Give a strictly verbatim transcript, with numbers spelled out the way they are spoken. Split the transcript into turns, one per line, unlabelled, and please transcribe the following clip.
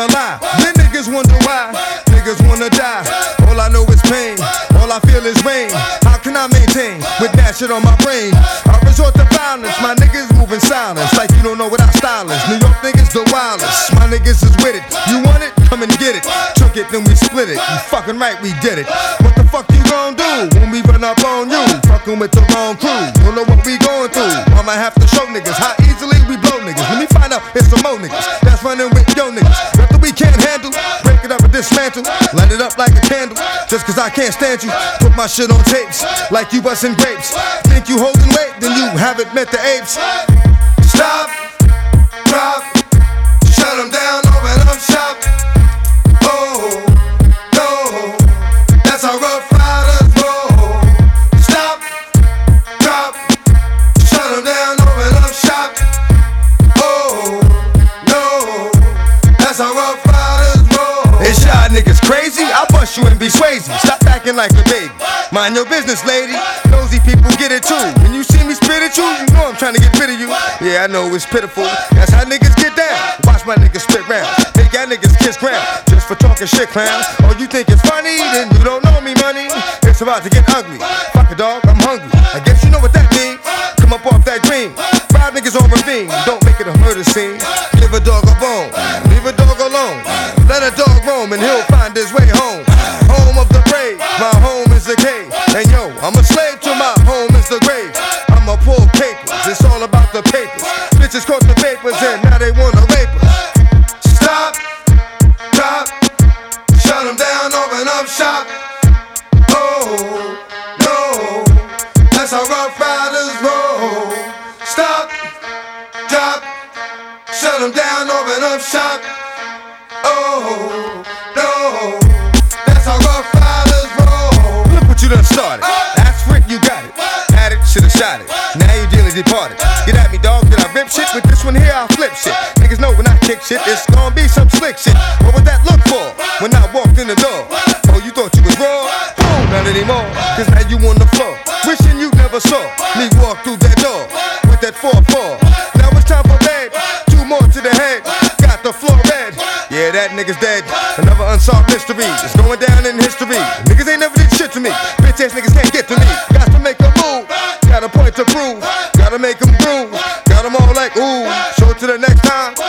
wanna lie. Then niggas wonder why. Niggas wanna die. All I know is pain. All I feel is rain. How can I maintain with that shit on my brain? I resort to violence. My niggas moving silence like you don't know what our style is. New York niggas the wildest. My niggas is with it. You want it? Come and get it. Took it, then we split it. You fucking right, we did it. What the fuck you gon' do when we run up on you? Fucking with the wrong crew. Don't know what we going through. I'ma have to show niggas how easily we blow niggas. Let me find out it's some more niggas that's running with yo niggas. Nothing we can't handle. Break it up and dismantle. Light it up like a candle. Just cause I can't stand you. Put my shit on tapes like you bustin' grapes. Think you holding weight, then you haven't met the apes. Stop, drop, shut them down, open up shop. Oh, no, that's how Rough Riders roll. Stop, drop, shut them down, open up shop. Oh, no, that's how Rough Riders roll. Is y'all niggas crazy? I'll bust you and be Swayze. Stop acting like a baby. Mind your business, lady. Nosy people get it too. When you see me spit at you, you know I'm trying to get rid of you. Yeah, I know it's pitiful. That's how niggas get down. Watch my niggas spit round. Make y'all niggas kiss ground. Just for talking shit, clowns. Oh, you think it's funny? Then you don't know me, money. It's about to get ugly. Fuck a dog, I'm hungry. I guess you know what that means. Come up off that green. Five niggas on ravine. Don't make it a murder scene. Give a dog a bone. Leave a dog alone. Let a dog roam and he'll find his way home. Home of the brave. My home is the cave. And yo, I'm a slave to my home is the grave. I'ma pull papers. It's all about the papers. Bitches caught the papers and now they wanna rape us. Stop, drop, shut them down, open up shop. Oh, no, that's how Rough Riders roll. Stop, drop, shut them down, open up shop. Oh, no, that's how Rough Riders roll. Look what you done started. Ask for it, you got it. Had it, should've shot it. Now you dearly departed. Get at me, dog, did I rip shit? With this one here, I'll flip shit. Niggas know when I kick shit, it's gonna be some slick shit. What would that look for when I walked in the door? Oh, you thought you was raw? Boom, not anymore. Cause now you on the floor. Wishing you never saw me walk through that door with that four four. Now it's time for bed. Two more to the head. Got the floor red. Yeah, that nigga's dead. Another unsolved mystery. It's going down in history. Niggas ain't never did shit to me. Bitch ass niggas can't get to me. Got to make a move. Got a point to prove. Gotta make them groove. Got them all like ooh. So to the next time.